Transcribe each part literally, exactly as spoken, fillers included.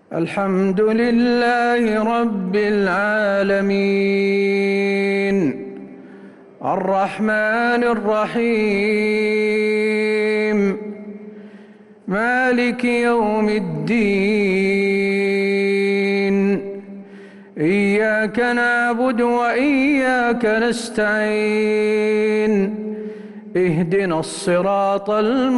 الحمد لله رب العالمين الرحمن الرحيم مالك يوم الدين إياك نعبد وإياك نستعين اهدنا الصراط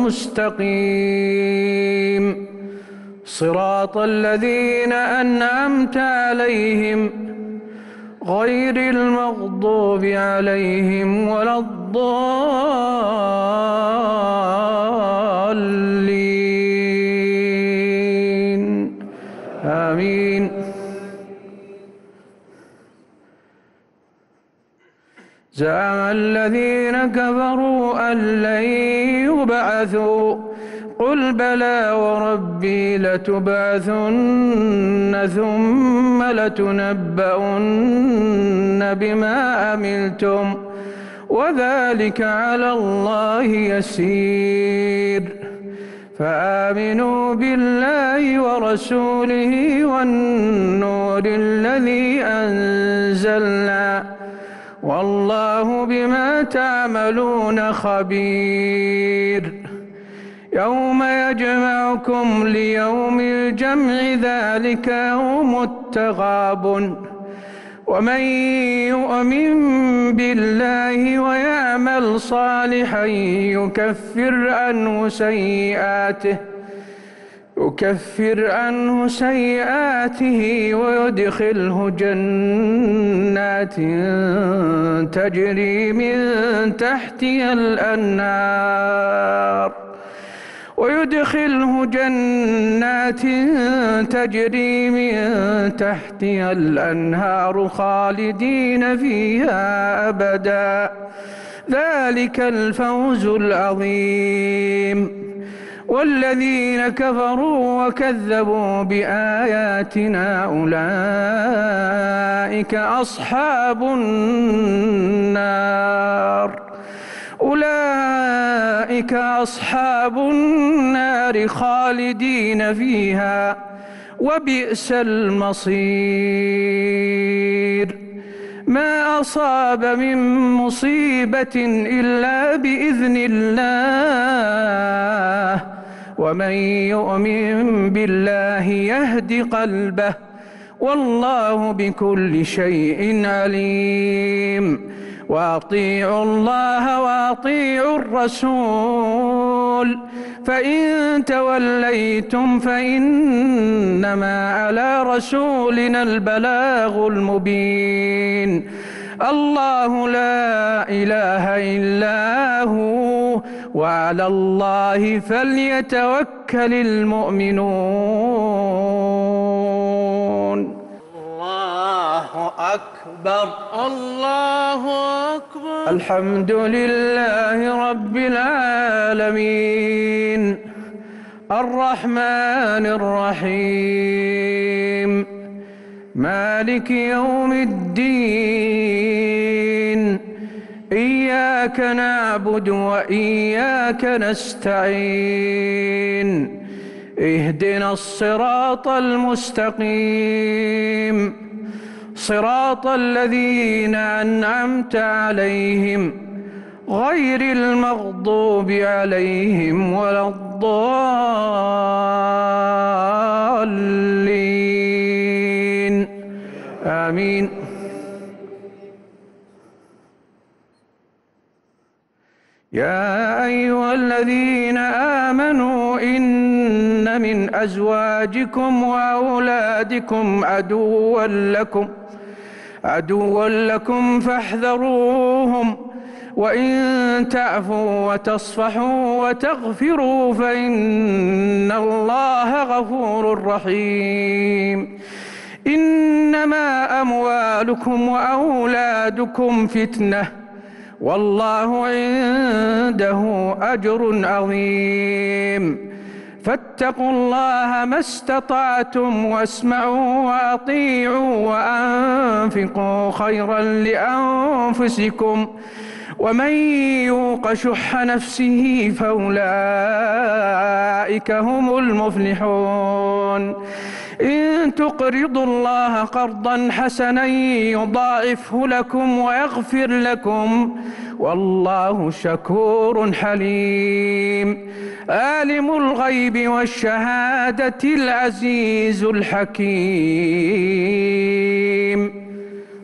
المستقيم صراط الذين أنعمت عليهم غير المغضوب عليهم ولا الضالين آمين. زعم الذين كفروا أن لن يبعثوا قل بلى وربي لتبعثن ثم لتنبؤن بما عملتم وذلك على الله يسير. فآمنوا بالله ورسوله والنور الذي أنزلنا والله بما تعملون خبير. يوم يجمعكم ليوم الجمع ذلك يوم التغابن ومن يؤمن بالله ويعمل صالحا يكفر عنه سيئاته يكفر عنه سيئاته ويدخله جنات تجري من تحتها الأنهار ويدخله جنات تجري من تحتها الأنهار خالدين فيها أبدا ذلك الفوز العظيم. والذين كفروا وكذبوا بآياتنا أولئك أصحاب النار أولئك أصحاب النار خالدين فيها وبئس المصير. ما أصاب من مصيبة إلا بإذن الله ومن يؤمن بالله يهد قلبه والله بكل شيء عليم. وأطيعوا الله وأطيعوا الرسول فإن توليتم فإنما على رسولنا البلاغ المبين. الله لا إله إلا هو وعلى الله فليتوكل المؤمنون. الله أكبر الله أكبر. الحمد لله رب العالمين الرحمن الرحيم مالك يوم الدين إياك نعبد وإياك نستعين اهدنا الصراط المستقيم صراط الذين أنعمت عليهم غير المغضوب عليهم ولا الضالين آمين. يا أيها الذين آمنوا إن من أزواجكم وأولادكم عدوا لكم عدوا لكم فاحذروهم وإن تعفوا وتصفحوا وتغفروا فإن الله غفور رحيم. إنما أموالكم وأولادكم فتنة والله عنده أجر عظيم. فاتقوا الله ما استطعتم واسمعوا وأطيعوا وأنفقوا خيرا لأنفسكم ومن يوق شح نفسه فأولئك هم المفلحون إن تقرضوا الله قرضا حسنا يضاعفه لكم ويغفر لكم والله شكور حليم عالم الغيب والشهادة العزيز الحكيم